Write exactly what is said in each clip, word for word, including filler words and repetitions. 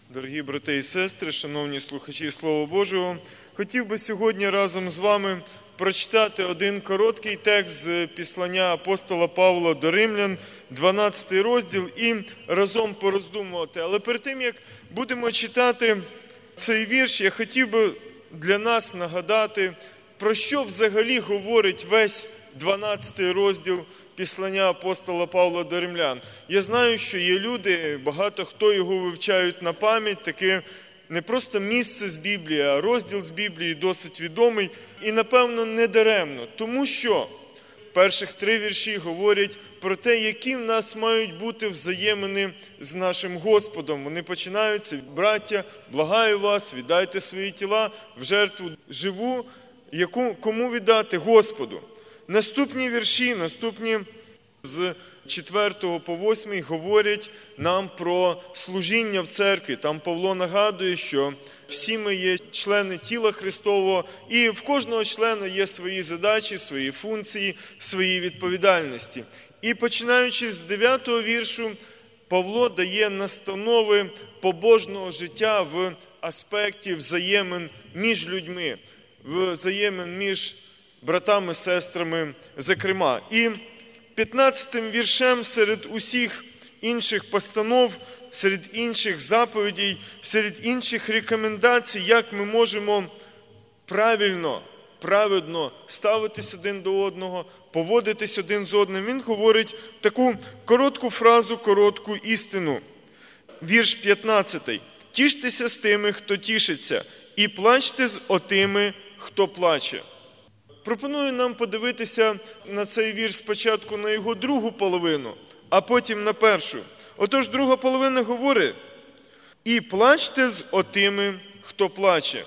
Дорогі брати і сестри, шановні слухачі Слова Божого, хотів би сьогодні разом з вами прочитати один короткий текст з післання апостола Павла до Римлян, дванадцятий розділ, і разом пороздумувати. Але перед тим, як будемо читати цей вірш, я хотів би для нас нагадати, про що взагалі говорить весь дванадцятий розділ післання апостола Павла до Римлян. Я знаю, що є люди, багато хто його вивчають на пам'ять, таке не просто місце з Біблії, а розділ з Біблії досить відомий. І, напевно, не даремно, тому що перших три вірші говорять про те, які в нас мають бути взаємини з нашим Господом. Вони починаються: браття, благаю вас, віддайте свої тіла в жертву живу, яку кому віддати? Господу. Наступні вірші, наступні з четвертого по восьмий говорять нам про служіння в церкві. Там Павло нагадує, що всі ми є члени тіла Христового, і в кожного члена є свої задачі, свої функції, свої відповідальності. І починаючи з дев'ятого віршу, Павло дає настанови побожного життя в аспекті взаємин між людьми, взаємин між братами, сестрами, зокрема. І п'ятнадцятим віршем серед усіх інших постанов, серед інших заповідей, серед інших рекомендацій, як ми можемо правильно, праведно ставитись один до одного, поводитись один з одним, він говорить таку коротку фразу, коротку істину. Вірш п'ятнадцятий. «Тіштеся з тими, хто тішиться, і плачте з отими, хто плаче». Пропоную нам подивитися на цей вірш спочатку на його другу половину, а потім на першу. Отож, друга половина говорить: «І плачте з отими, хто плаче».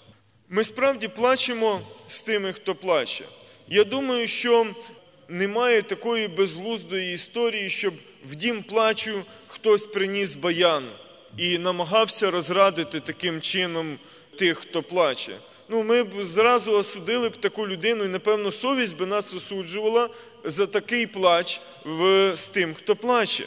Ми справді плачемо з тими, хто плаче. Я думаю, що немає такої безглуздої історії, щоб в дім плачу хтось приніс баян і намагався розрадити таким чином тих, хто плаче. Ну, ми б зразу осудили б таку людину, і, напевно, совість би нас осуджувала за такий плач в, з тим, хто плаче.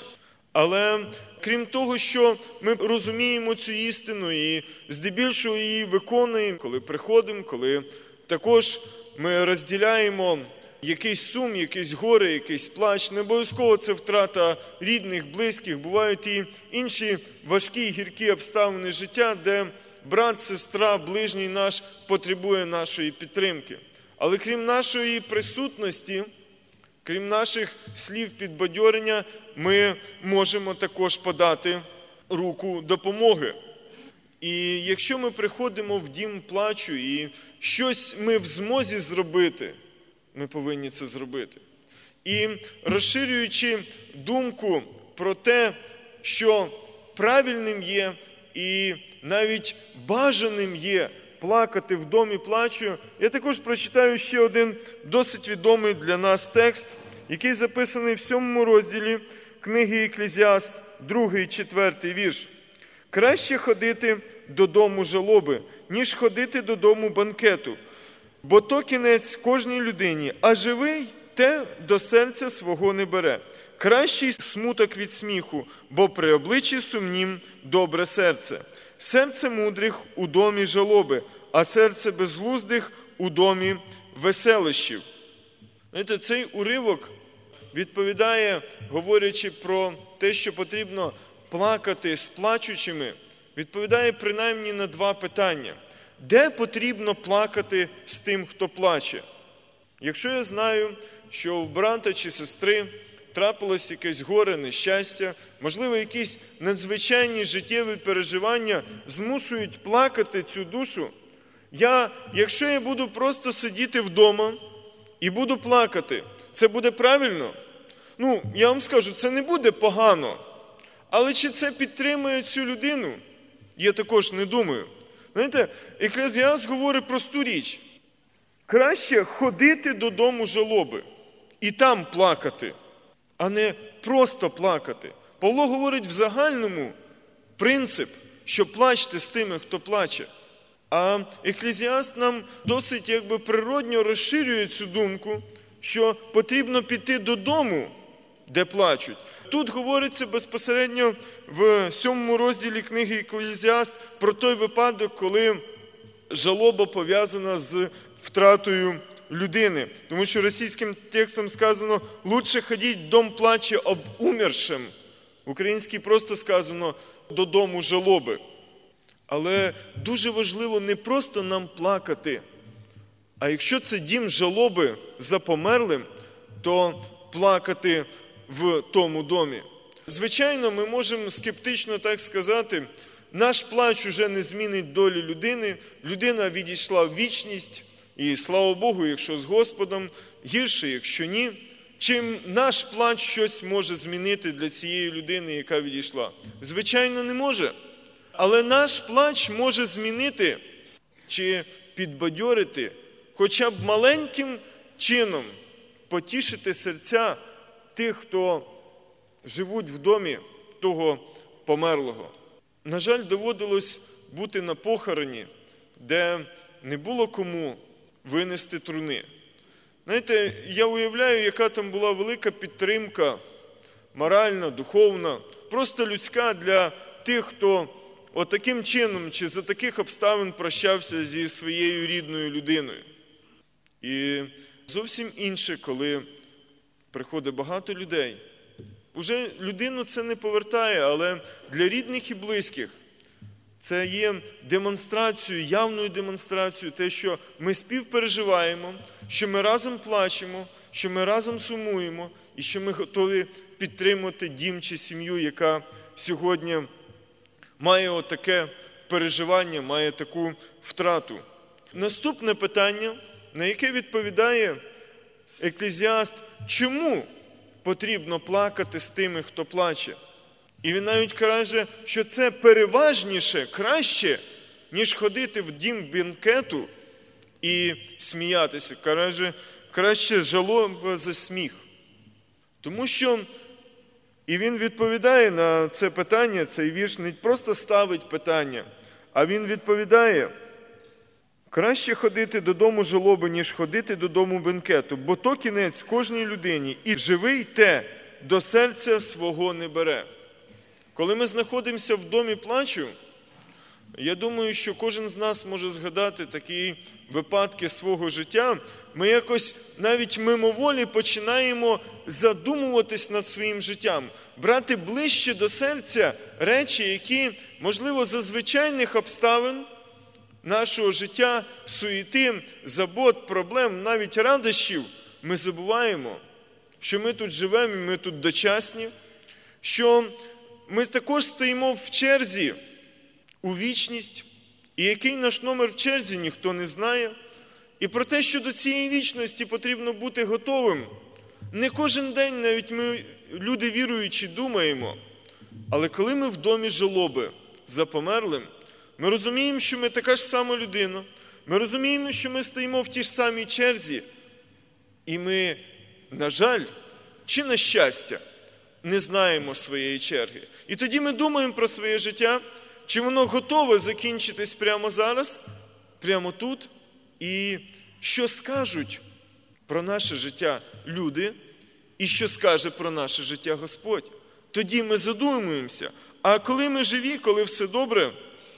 Але крім того, що ми розуміємо цю істину і здебільшого її виконуємо, коли приходимо, коли також ми розділяємо якийсь сум, якесь горе, якийсь плач, не обов'язково це втрата рідних, близьких, бувають і інші важкі, гіркі обставини життя, де брат, сестра, ближній наш потребує нашої підтримки. Але крім нашої присутності, крім наших слів підбадьорення, ми можемо також подати руку допомоги. І якщо ми приходимо в дім плачу і щось ми в змозі зробити, ми повинні це зробити. І розширюючи думку про те, що правильним є і навіть бажаним є плакати в домі плачу, я також прочитаю ще один досить відомий для нас текст, який записаний в сьомому розділі книги Екклезіаст, другий, четвертий вірш. «Краще ходити додому жалоби, ніж ходити додому банкету, бо то кінець кожній людині, а живий те до серця свого не бере. Кращий смуток від сміху, бо при обличчі сумнім добре серце. Серце мудрих у домі жалоби, а серце безглуздих у домі веселощів». Знаєте, цей уривок відповідає, говорячи про те, що потрібно плакати з плачучими, відповідає принаймні на два питання. Де потрібно плакати з тим, хто плаче? Якщо я знаю, що у брата чи сестри трапилось якесь горе, нещастя, можливо, якісь надзвичайні життєві переживання змушують плакати цю душу, я, якщо я буду просто сидіти вдома і буду плакати, це буде правильно? Ну, я вам скажу, це не буде погано. Але чи це підтримує цю людину? Я також не думаю. Знаєте, Екклезіаст говорить просту річ. Краще ходити додому жалоби і там плакати, а не просто плакати. Павло говорить в загальному принцип, що плачте з тими, хто плаче. А Екклезіаст нам досить якби природньо розширює цю думку, що потрібно піти додому, де плачуть. Тут говориться безпосередньо в сьомому розділі книги Екклезіаст про той випадок, коли жалоба пов'язана з втратою людини. Тому що російським текстом сказано «Лучше ходіть в дом плача об умершем». Українській просто сказано «додому жалоби». Але дуже важливо не просто нам плакати, а якщо це дім жалоби за померлим, то плакати в тому домі. Звичайно, ми можемо скептично так сказати, наш плач уже не змінить долі людини, людина відійшла в вічність, і слава Богу, якщо з Господом, гірше, якщо ні. Чим наш плач щось може змінити для цієї людини, яка відійшла? Звичайно, не може. Але наш плач може змінити чи підбадьорити, хоча б маленьким чином потішити серця тих, хто живуть в домі того померлого. На жаль, доводилось бути на похороні, де не було кому винести труни. Знаєте, я уявляю, яка там була велика підтримка, моральна, духовна, просто людська для тих, хто отаким чином чи за таких обставин прощався зі своєю рідною людиною. І зовсім інше, коли приходить багато людей. Уже людину це не повертає, але для рідних і близьких це є демонстрацією, явною демонстрацією, те, що ми співпереживаємо, що ми разом плачемо, що ми разом сумуємо і що ми готові підтримувати дім чи сім'ю, яка сьогодні має отаке переживання, має таку втрату. Наступне питання, на яке відповідає Екклезіаст, чому потрібно плакати з тими, хто плаче? І він навіть каже, що це переважніше, краще, ніж ходити в дім бенкету і сміятися. Каже, краще жалоба за сміх. Тому що, і він відповідає на це питання, цей вірш не просто ставить питання, а він відповідає, краще ходити додому жалоби, ніж ходити додому бенкету, бо то кінець кожній людині, і живий те до серця свого не бере. Коли ми знаходимося в домі плачу, я думаю, що кожен з нас може згадати такі випадки свого життя. Ми якось навіть мимоволі починаємо задумуватись над своїм життям, брати ближче до серця речі, які, можливо, за звичайних обставин нашого життя, суєти, забот, проблем, навіть радощів, ми забуваємо, що ми тут живемо і ми тут дочасні, що ми також стоїмо в черзі у вічність, і який наш номер в черзі, ніхто не знає. І про те, що до цієї вічності потрібно бути готовим. Не кожен день навіть ми, люди віруючі, думаємо, але коли ми в домі жалоби за померлим, ми розуміємо, що ми така ж сама людина, ми розуміємо, що ми стоїмо в тій ж самій черзі, і ми, на жаль, чи на щастя, не знаємо своєї черги. І тоді ми думаємо про своє життя, чи воно готове закінчитись прямо зараз, прямо тут, і що скажуть про наше життя люди, і що скаже про наше життя Господь. Тоді ми задумуємося. А коли ми живі, коли все добре,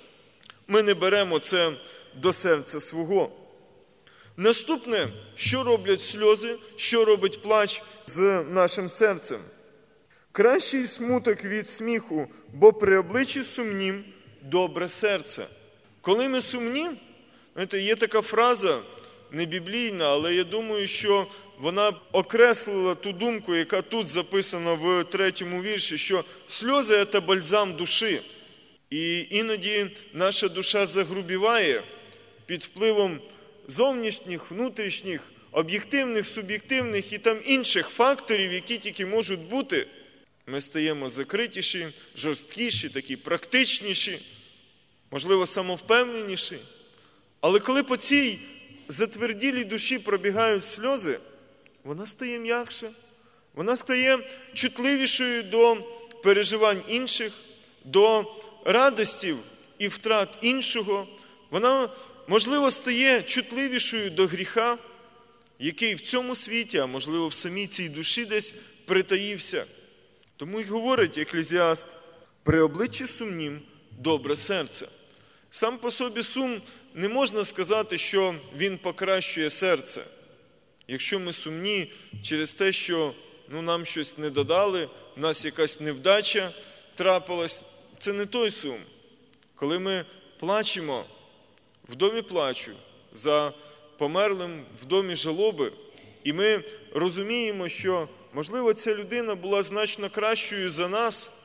ми не беремо це до серця свого. Наступне, що роблять сльози, що робить плач з нашим серцем. Кращий смуток від сміху, бо при обличчі сумнім добре серце. Коли ми сумні, знаєте, є така фраза, не біблійна, але я думаю, що вона окреслила ту думку, яка тут записана в третьому вірші, що сльози – це бальзам душі. І іноді наша душа загрубіває під впливом зовнішніх, внутрішніх, об'єктивних, суб'єктивних і там інших факторів, які тільки можуть бути. Ми стаємо закритіші, жорсткіші, такі практичніші, можливо, самовпевненіші. Але коли по цій затверділій душі пробігають сльози, вона стає м'якше, вона стає чутливішою до переживань інших, до радостів і втрат іншого. Вона, можливо, стає чутливішою до гріха, який в цьому світі, а можливо в самій цій душі десь притаївся. Тому й говорить Екклезіаст, При обличчі сумнім добре серце. Сам по собі сум не можна сказати, що він покращує серце. Якщо ми сумні через те, що ну, нам щось не додали, в нас якась невдача трапилась, це не той сум. Коли ми плачемо, в домі плачу, за померлим в домі жалоби, і ми розуміємо, що, можливо, ця людина була значно кращою за нас,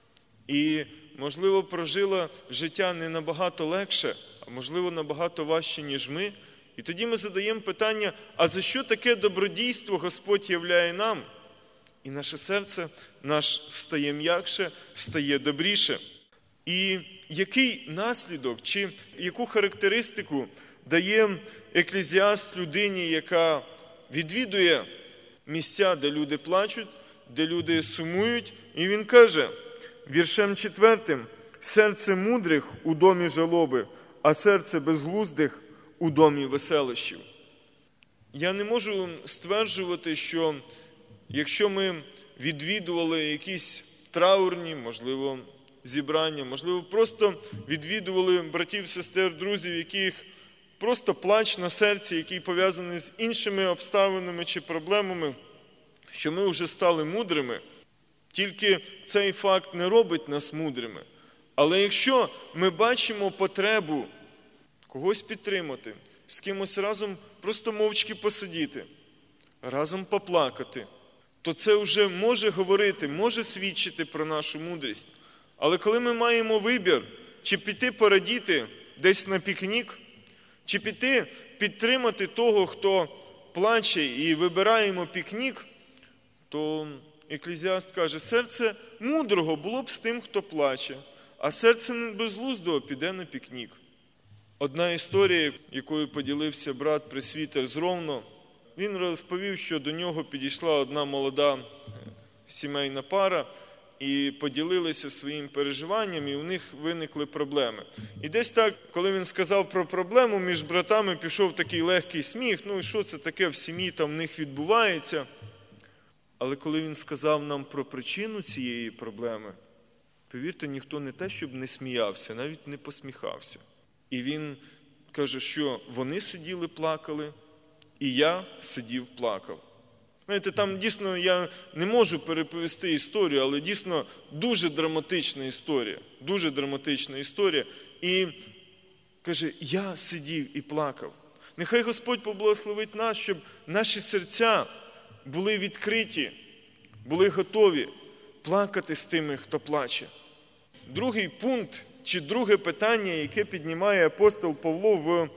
і, можливо, прожила життя не набагато легше, а, можливо, набагато важче, ніж ми. І тоді ми задаємо питання, а за що таке добродійство Господь являє нам? І наше серце наш стає м'якше, стає добріше. І який наслідок, чи яку характеристику дає еклезіаст людині, яка відвідує місця, де люди плачуть, де люди сумують, і він каже, віршем четвертим, «Серце мудрих у домі жалоби, а серце безглуздих у домі веселощів». Я не можу стверджувати, що якщо ми відвідували якісь траурні, можливо, зібрання, можливо, просто відвідували братів, сестер, друзів, яких просто плач на серці, який пов'язаний з іншими обставинами чи проблемами, що ми вже стали мудрими. Тільки цей факт не робить нас мудрими. Але якщо ми бачимо потребу когось підтримати, з кимось разом просто мовчки посидіти, разом поплакати, то це вже може говорити, може свідчити про нашу мудрість. Але коли ми маємо вибір, чи піти порадіти десь на пікнік, чи піти підтримати того, хто плаче, і вибираємо пікнік, то еклезіаст каже, серце мудрого було б з тим, хто плаче, а серце безглуздого піде на пікнік. Одна історія, якою поділився брат пресвітер з Ровно, він розповів, що до нього підійшла одна молода сімейна пара, і поділилися своїм переживанням, і у них виникли проблеми. І десь так, коли він сказав про проблему, між братами пішов такий легкий сміх, ну і що це таке в сім'ї там в них відбувається. Але коли він сказав нам про причину цієї проблеми, повірте, ніхто не те, щоб не сміявся, навіть не посміхався. І він каже, що вони сиділи, плакали, і я сидів, плакав. Знаєте, там дійсно я не можу переповісти історію, але дійсно дуже драматична історія. Дуже драматична історія. І каже, я сидів і плакав. Нехай Господь поблагословить нас, щоб наші серця були відкриті, були готові плакати з тими, хто плаче. Другий пункт, чи друге питання, яке піднімає апостол Павло в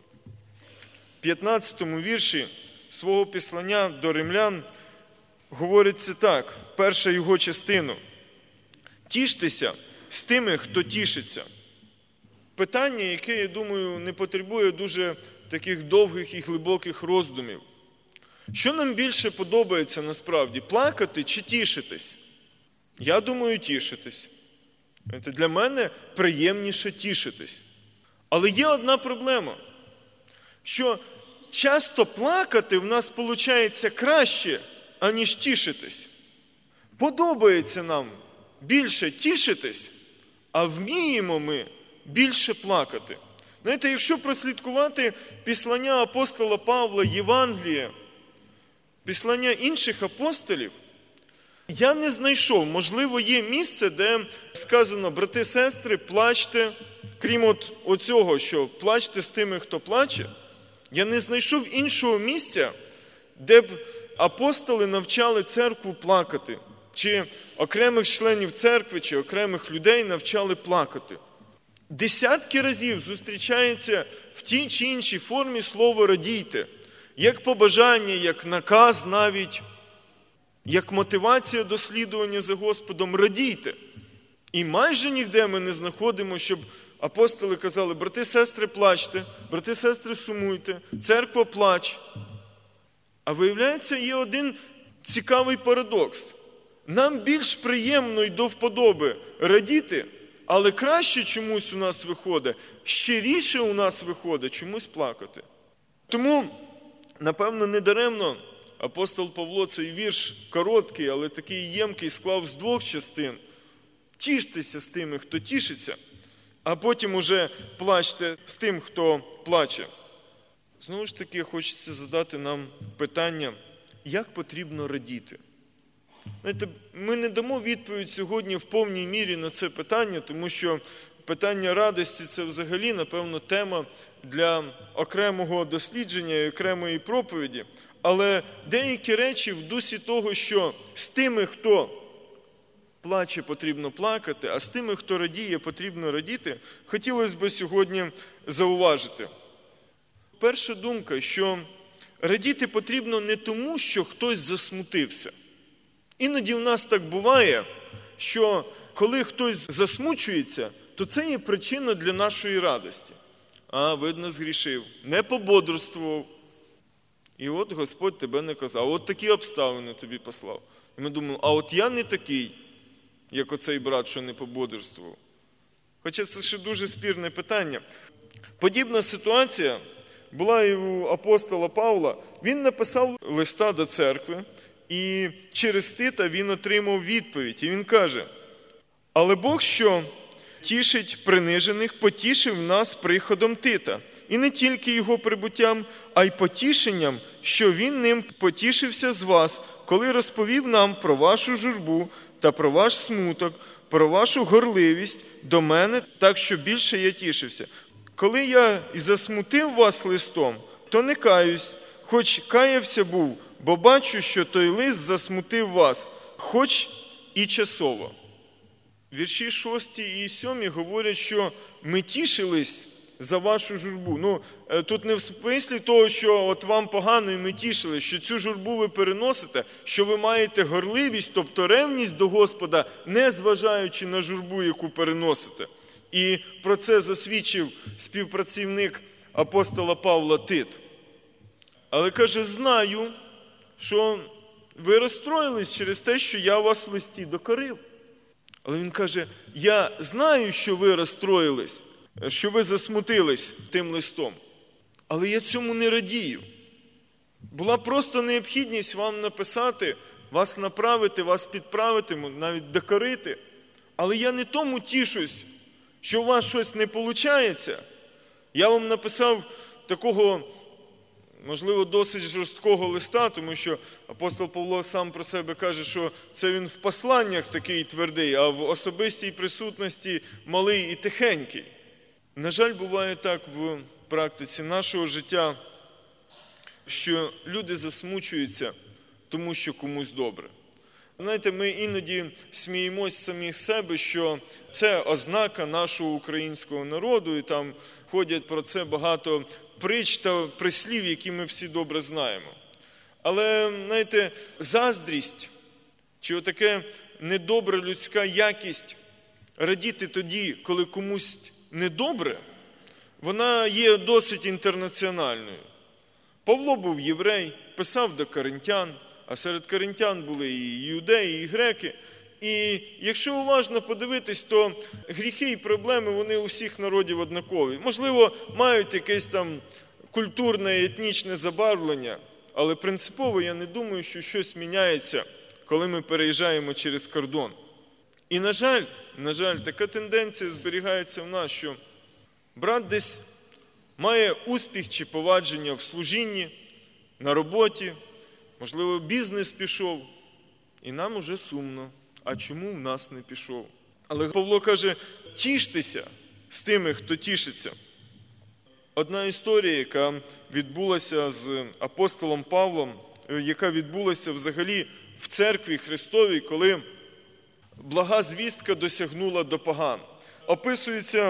п'ятнадцятому вірші свого післання до римлян, говориться так, перша його частина. Тіштеся з тими, хто тішиться. Питання, яке, я думаю, не потребує дуже таких довгих і глибоких роздумів. Що нам більше подобається насправді, плакати чи тішитись? Я думаю, тішитись. Для мене приємніше тішитись. Але є одна проблема, що часто плакати в нас виходить краще, аніж тішитись. Подобається нам більше тішитись, а вміємо ми більше плакати. Знаєте, якщо прослідкувати післання апостола Павла, Євангелія, післання інших апостолів, я не знайшов, можливо, є місце, де сказано, брати, сестри, плачте, крім от оцього, що плачте з тими, хто плаче, я не знайшов іншого місця, де б апостоли навчали церкву плакати, чи окремих членів церкви, чи окремих людей навчали плакати. Десятки разів зустрічається в тій чи іншій формі слово «радійте», як побажання, як наказ навіть, як мотивація до слідування за Господом, радійте. І майже ніде ми не знаходимо, щоб апостоли казали, брати, сестри, плачте, брати, сестри, сумуйте, церква, плач. А виявляється, є один цікавий парадокс. Нам більш приємно й до вподоби радіти, але краще чомусь у нас виходить, щиріше у нас виходить чомусь плакати. Тому, напевно, недаремно апостол Павло цей вірш короткий, але такий ємкий, склав з двох частин. Тіштеся з тими, хто тішиться, а потім уже плачте з тим, хто плаче. Знову ж таки, хочеться задати нам питання, як потрібно радіти. Знаєте, ми не дамо відповідь сьогодні в повній мірі на це питання, тому що питання радості – це взагалі, напевно, тема для окремого дослідження і окремої проповіді. Але деякі речі в дусі того, що з тими, хто плаче, потрібно плакати, а з тими, хто радіє, потрібно радіти, хотілося б сьогодні зауважити. Перша думка, що радіти потрібно не тому, що хтось засмутився. Іноді в нас так буває, що коли хтось засмучується, то це є причина для нашої радості. А, видно, згрішив, не пободрствував. І от Господь тебе не казав, от такі обставини тобі послав. І ми думаємо, а от я не такий, як оцей брат, що не пободрствував. Хоча це ще дуже спірне питання. Подібна ситуація була і у апостола Павла. Він написав листа до церкви, і через Тита він отримав відповідь. І він каже, але Бог, що тішить принижених, потішив нас приходом Тита. І не тільки його прибуттям, а й потішенням, що він ним потішився з вас, коли розповів нам про вашу журбу та про ваш смуток, про вашу горливість до мене, так що більше я тішився. Коли я і засмутив вас листом, то не каюсь, хоч каявся був, бо бачу, що той лист засмутив вас, хоч і часово. Вірші шості і сьомі говорять, що ми тішились за вашу журбу. Ну, тут не в смислі того, що от вам погано і ми тішились, що цю журбу ви переносите, що ви маєте горливість, тобто ревність до Господа, не зважаючи на журбу, яку переносите. І про це засвідчив співпрацівник апостола Павла Тит. Але каже, знаю, що ви розстроїлись через те, що я вас в листі докорив. Але він каже, я знаю, що ви розстроїлись, що ви засмутились тим листом, але я цьому не радію. Була просто необхідність вам написати, вас направити, вас підправити, навіть докорити. Але я не тому тішусь, що у вас щось не виходить. Я вам написав такого, можливо, досить жорсткого листа, тому що апостол Павло сам про себе каже, що це він в посланнях такий твердий, а в особистій присутності малий і тихенький. На жаль, буває так в практиці нашого життя, що люди засмучуються, тому що комусь добре. Знаєте, ми іноді сміємось самі з себе, що це ознака нашого українського народу, і там ходять про це багато притч та прислів, які ми всі добре знаємо. Але, знаєте, заздрість, чи отаке недобра людська якість радіти тоді, коли комусь недобре, вона є досить інтернаціональною. Павло був єврей, писав до коринтян, а серед коринтян були і юдеї, і греки. І якщо уважно подивитись, то гріхи і проблеми, вони у всіх народів однакові. Можливо, мають якесь там культурне і етнічне забарвлення, але принципово я не думаю, що щось міняється, коли ми переїжджаємо через кордон. І, на жаль, на жаль, така тенденція зберігається в нас, що брат десь має успіх чи повадження в служінні, на роботі, можливо, бізнес пішов, і нам уже сумно. А чому в нас не пішов? Але Павло каже, тіштеся з тими, хто тішиться. Одна історія, яка відбулася з апостолом Павлом, яка відбулася взагалі в церкві Христовій, коли блага звістка досягнула до поган. Описується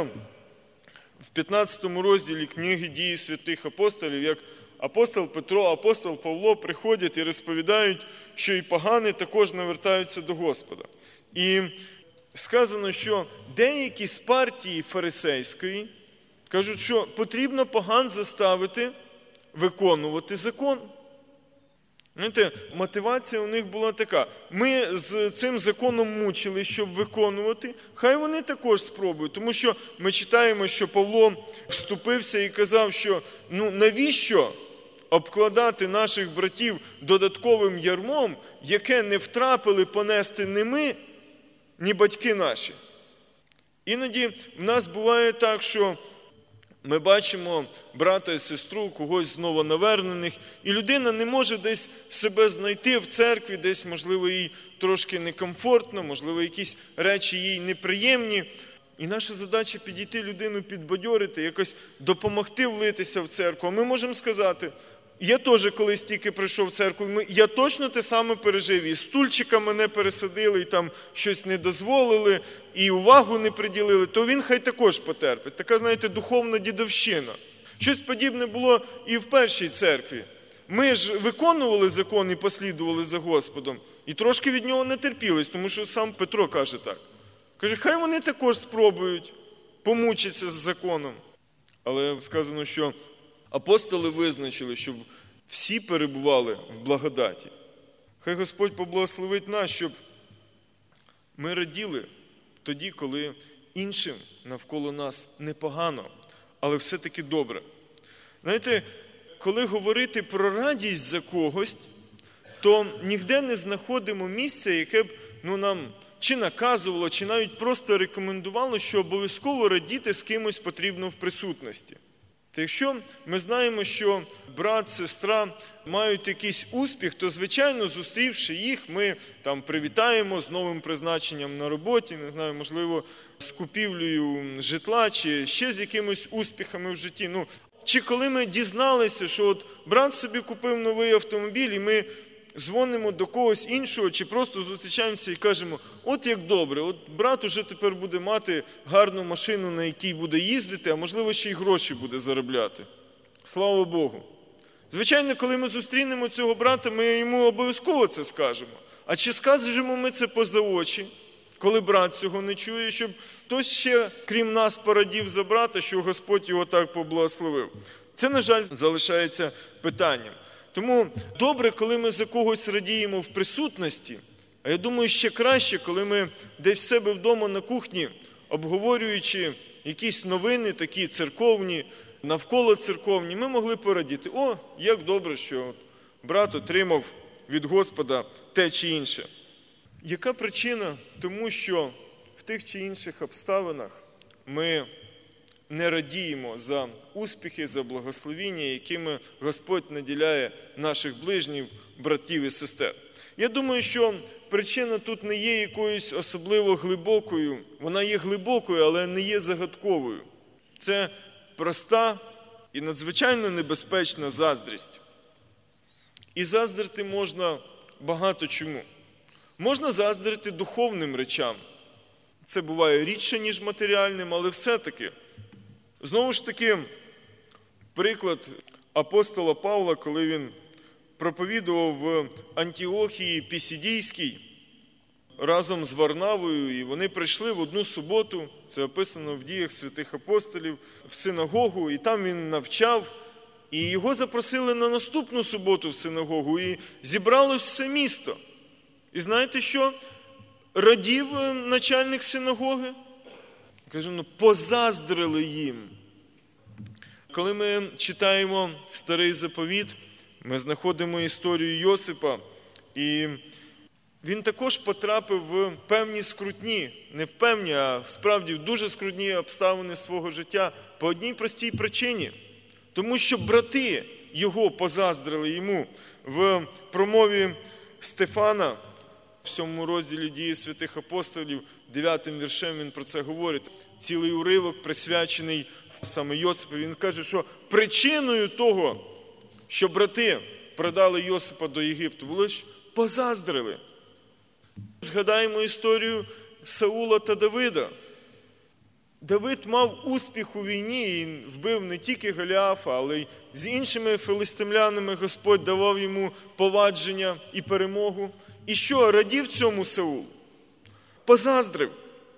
в п'ятнадцятому розділі книги «Дії святих апостолів», як апостол Петро, апостол Павло приходять і розповідають, що і погани також навертаються до Господа. І сказано, що деякі з партії фарисейської кажуть, що потрібно поган заставити виконувати закон. Знаєте, мотивація у них була така. Ми з цим законом мучили, щоб виконувати, хай вони також спробують. Тому що ми читаємо, що Павло вступився і казав, що ну навіщо обкладати наших братів додатковим ярмом, яке не втрапили понести ні ми, ні батьки наші. Іноді в нас буває так, що ми бачимо брата і сестру, когось з новонавернених, і людина не може десь себе знайти в церкві, десь, можливо, їй трошки некомфортно, можливо, якісь речі їй неприємні. І наша задача підійти людину, підбадьорити, якось допомогти влитися в церкву. А ми можемо сказати, я теж колись тільки прийшов в церкву, я точно те саме пережив, і стульчика мене пересадили, і там щось не дозволили, і увагу не приділили, то він хай також потерпить. Така, знаєте, духовна дідовщина. Щось подібне було і в першій церкві. Ми ж виконували закон і послідували за Господом, і трошки від нього не терпілись, тому що сам Петро каже так. Каже, хай вони також спробують помучитися з законом. Але сказано, що апостоли визначили, щоб всі перебували в благодаті. Хай Господь поблагословить нас, щоб ми раділи тоді, коли іншим навколо нас непогано, але все-таки добре. Знаєте, коли говорити про радість за когось, то ніде не знаходимо місця, яке б ну, нам чи наказувало, чи навіть просто рекомендувало, що обов'язково радіти з кимось потрібно в присутності. Та якщо ми знаємо, що брат, сестра мають якийсь успіх, то, звичайно, зустрівши їх, ми там привітаємо з новим призначенням на роботі, не знаю, можливо, з купівлею житла, чи ще з якимись успіхами в житті. Ну, чи коли ми дізналися, що от брат собі купив новий автомобіль, і ми дзвонимо до когось іншого, чи просто зустрічаємося і кажемо, от як добре, от брат уже тепер буде мати гарну машину, на якій буде їздити, а можливо ще й гроші буде заробляти. Слава Богу. Звичайно, коли ми зустрінемо цього брата, ми йому обов'язково це скажемо. А чи скажемо ми це поза очі, коли брат цього не чує, щоб хтось ще, крім нас, порадів за брата, що Господь його так поблагословив? Це, на жаль, залишається питанням. Тому добре, коли ми за когось радіємо в присутності, а я думаю, ще краще, коли ми десь в себе вдома на кухні, обговорюючи якісь новини такі церковні, навколо церковні, ми могли порадіти, о, як добре, що брат отримав від Господа те чи інше. Яка причина? Тому що в тих чи інших обставинах ми не радіємо за успіхи, за благословіння, якими Господь наділяє наших ближніх, братів і сестер. Я думаю, що причина тут не є якоюсь особливо глибокою. Вона є глибокою, але не є загадковою. Це проста і надзвичайно небезпечна заздрість. І заздрити можна багато чому. Можна заздрити духовним речам. Це буває рідше, ніж матеріальним, але все-таки. Знову ж таки, приклад апостола Павла, коли він проповідував в Антіохії Пісідійській разом з Варнавою, і вони прийшли в одну суботу, це описано в діях святих апостолів, в синагогу, і там він навчав, і його запросили на наступну суботу в синагогу, і зібрали все місто. І знаєте що? Радів начальник синагоги? Каже, ну, позаздрили їм. Коли ми читаємо Старий Заповіт, ми знаходимо історію Йосипа, і він також потрапив в певні скрутні, не в певні, а справді в дуже скрутні обставини свого життя по одній простій причині. Тому що брати його позаздрили йому. В промові Стефана, в сьомому розділі «Дії святих апостолів», дев'ятим віршем він про це говорить. Цілий уривок присвячений саме Йосипу. Він каже, що причиною того, що брати продали Йосипа до Єгипту, було ж позаздрили. Згадаємо історію Саула та Давида. Давид мав успіх у війні і вбив не тільки Голіафа, але й з іншими филистимлянами Господь давав йому повадження і перемогу. І що, радів цьому Саул? Позаздрив.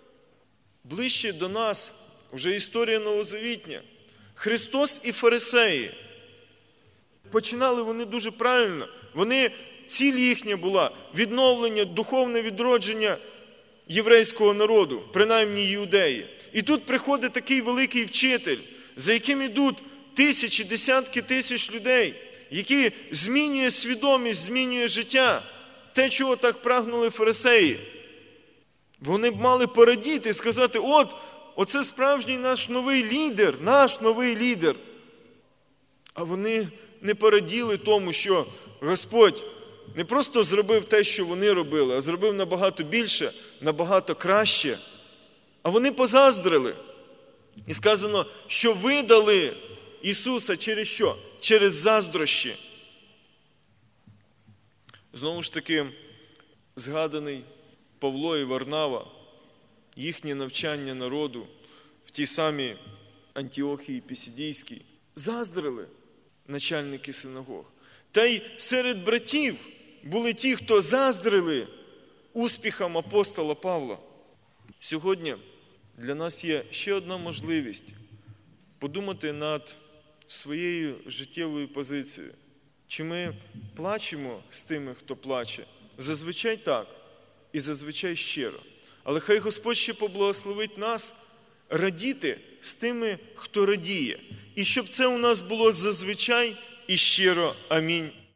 Ближче до нас вже історія новозавітня. Христос і фарисеї. Починали вони дуже правильно. Вони, ціль їхня була відновлення, духовне відродження єврейського народу, принаймні іудеї. І тут приходить такий великий вчитель, за яким ідуть тисячі, десятки тисяч людей, які змінює свідомість, змінює життя. Те, чого так прагнули фарисеї. Вони б мали порадіти і сказати, от, оце справжній наш новий лідер, наш новий лідер. А вони не пораділи тому, що Господь не просто зробив те, що вони робили, а зробив набагато більше, набагато краще. А вони позаздрили. І сказано, що видали Ісуса через що? Через заздрощі. Знову ж таки, згаданий Павло і Варнава, їхнє навчання народу в тій самій Антіохії Пісідійській, заздрили начальники синагог. Та й серед братів були ті, хто заздрили успіхам апостола Павла. Сьогодні для нас є ще одна можливість подумати над своєю життєвою позицією. Чи ми плачемо з тими, хто плаче? Зазвичай так. І зазвичай щиро. Але хай Господь ще поблагословить нас радіти з тими, хто радіє. І щоб це у нас було зазвичай і щиро. Амінь.